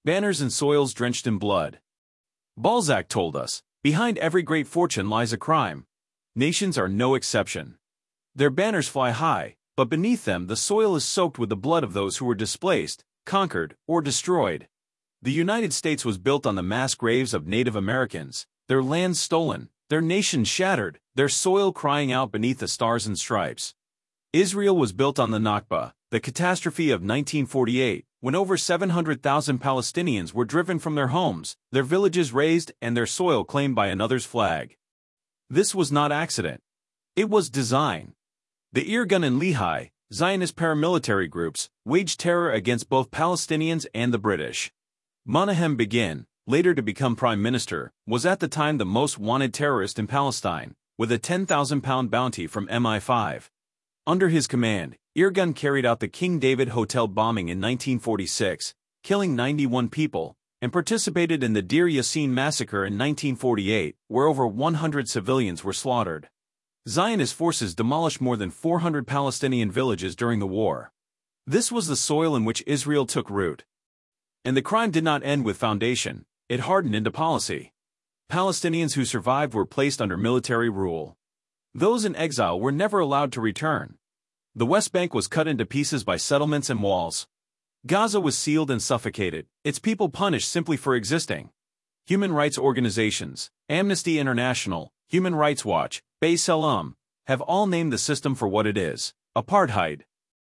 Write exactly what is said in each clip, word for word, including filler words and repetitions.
banners and soils drenched in blood. Balzac told us, behind every great fortune lies a crime. Nations are no exception. Their banners fly high, but beneath them the soil is soaked with the blood of those who were displaced, conquered, or destroyed. The United States was built on the mass graves of Native Americans, their lands stolen, their nation shattered, their soil crying out beneath the stars and stripes. Israel was built on the Nakba, the catastrophe of nineteen forty-eight, when over seven hundred thousand Palestinians were driven from their homes, their villages razed, and their soil claimed by another's flag. This was not accident. It was design. The Irgun and Lehi, Zionist paramilitary groups, waged terror against both Palestinians and the British. Menahem Begin, later to become prime minister, was at the time the most wanted terrorist in Palestine, with a ten thousand pound bounty from M I five. Under his command, Irgun carried out the King David Hotel bombing in nineteen forty-six, killing ninety-one people, and participated in the Deir Yassin massacre in nineteen forty-eight, where over one hundred civilians were slaughtered. Zionist forces demolished more than four hundred Palestinian villages during the war. This was the soil in which Israel took root. And the crime did not end with foundation, it hardened into policy. Palestinians who survived were placed under military rule. Those in exile were never allowed to return. The West Bank was cut into pieces by settlements and walls. Gaza was sealed and suffocated, its people punished simply for existing. Human rights organizations, Amnesty International, Human Rights Watch, B'Tselem, have all named the system for what it is: apartheid.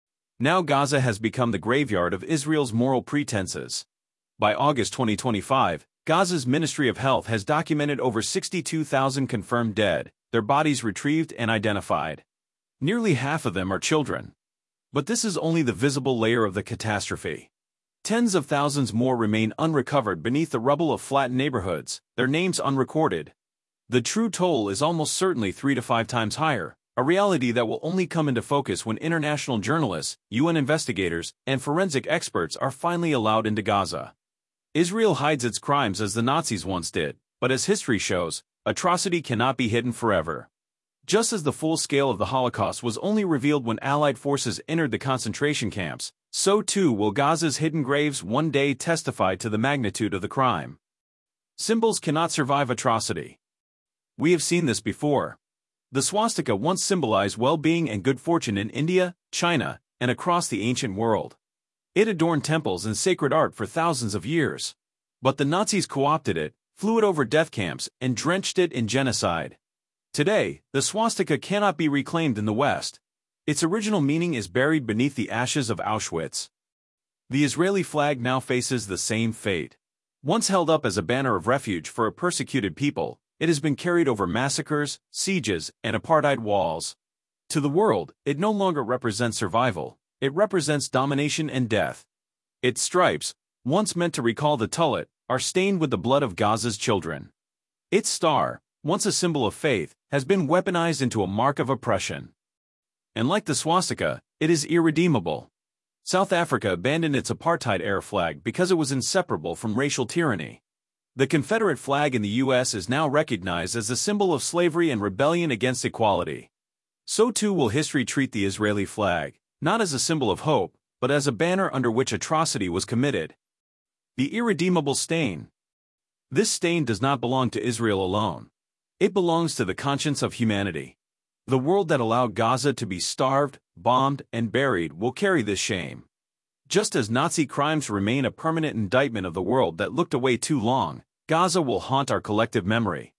Now Gaza has become the graveyard of Israel's moral pretenses. By August twenty twenty-five, Gaza's Ministry of Health has documented over sixty-two thousand confirmed dead, their bodies retrieved and identified. Nearly half of them are children. But this is only the visible layer of the catastrophe. Tens of thousands more remain unrecovered beneath the rubble of flattened neighborhoods, their names unrecorded. The true toll is almost certainly three to five times higher, a reality that will only come into focus when international journalists, U N investigators, and forensic experts are finally allowed into Gaza. Israel hides its crimes as the Nazis once did, but as history shows, atrocity cannot be hidden forever. Just as the full scale of the Holocaust was only revealed when Allied forces entered the concentration camps, so too will Gaza's hidden graves one day testify to the magnitude of the crime. Symbols cannot survive atrocity. We have seen this before. The swastika once symbolized well-being and good fortune in India, China, and across the ancient world. It adorned temples and sacred art for thousands of years. But the Nazis co-opted it, flew it over death camps, and drenched it in genocide. Today, the swastika cannot be reclaimed in the West. Its original meaning is buried beneath the ashes of Auschwitz. The Israeli flag now faces the same fate. Once held up as a banner of refuge for a persecuted people, it has been carried over massacres, sieges, and apartheid walls. To the world, it no longer represents survival, it represents domination and death. Its stripes, once meant to recall the Tullet, are stained with the blood of Gaza's children. Its star, once a symbol of faith, has been weaponized into a mark of oppression. And like the swastika, it is irredeemable. South Africa abandoned its apartheid-era flag because it was inseparable from racial tyranny. The Confederate flag in the U S is now recognized as a symbol of slavery and rebellion against equality. So too will history treat the Israeli flag, not as a symbol of hope, but as a banner under which atrocity was committed. The irredeemable stain. This stain does not belong to Israel alone. It belongs to the conscience of humanity. The world that allowed Gaza to be starved, bombed, and buried will carry this shame. Just as Nazi crimes remain a permanent indictment of the world that looked away too long, Gaza will haunt our collective memory.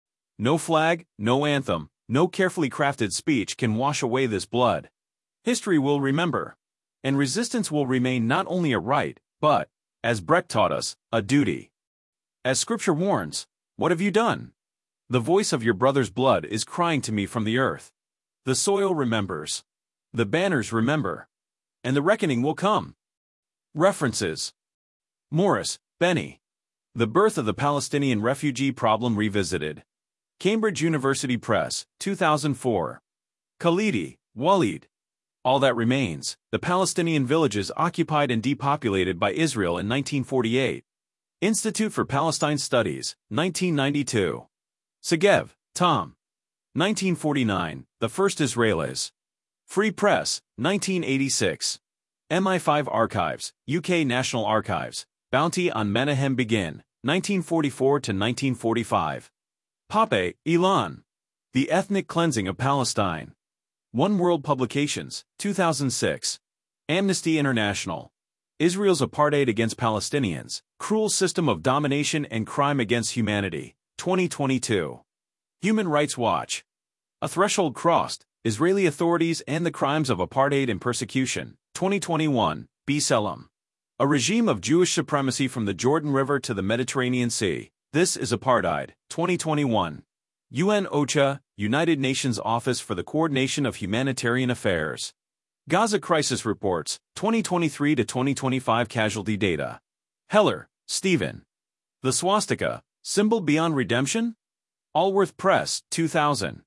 No flag, no anthem, no carefully crafted speech can wash away this blood. History will remember. And resistance will remain not only a right, but, as Brecht taught us, a duty. As Scripture warns, what have you done? The voice of your brother's blood is crying to me from the earth. The soil remembers. The banners remember. And the reckoning will come. References: Morris, Benny. The Birth of the Palestinian Refugee Problem Revisited. Cambridge University Press, two thousand four. Khalidi, Walid. All That Remains, The Palestinian Villages Occupied and Depopulated by Israel in nineteen forty-eight. Institute for Palestine Studies, nineteen ninety-two. Segev, Tom. nineteen forty-nine, The First Israelis. Free Press, nineteen eighty-six. M I five Archives, U K National Archives, Bounty on Menahem begin, nineteen forty-four to nineteen forty-five. Pape, Ilan. The Ethnic Cleansing of Palestine. One World Publications, two thousand six. Amnesty International. Israel's Apartheid Against Palestinians, Cruel System of Domination and Crime Against Humanity, twenty twenty-two. Human Rights Watch. A Threshold Crossed, Israeli Authorities and the Crimes of Apartheid and Persecution, twenty twenty-one, B'Tselem. A Regime of Jewish Supremacy from the Jordan River to the Mediterranean Sea, This is Apartheid, twenty twenty-one. U N OCHA, United Nations Office for the Coordination of Humanitarian Affairs. Gaza Crisis Reports, twenty twenty-three to twenty twenty-five Casualty Data. Heller, Stephen. The Swastika, Symbol Beyond Redemption? Allworth Press, two thousand.